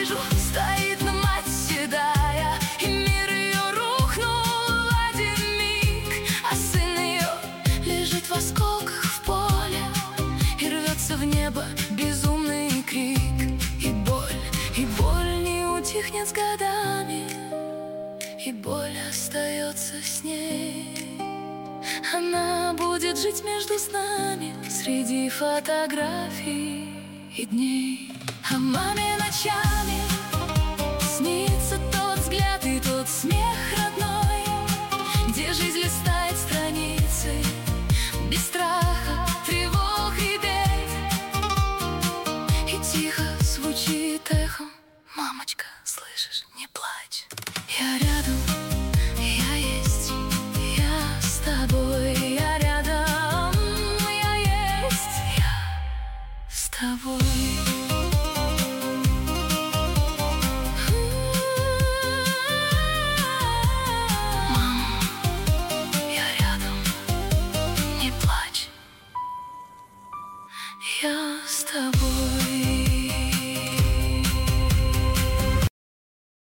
вижу, стоит на мать седая, и мир ее рухнул в один миг. А сын ее лежит в осколках в поле, и рвется в небо безумный крик. И боль не утихнет с годами, и боль остается с ней. Она будет жить между снами, среди фотографий и дней. А маме начало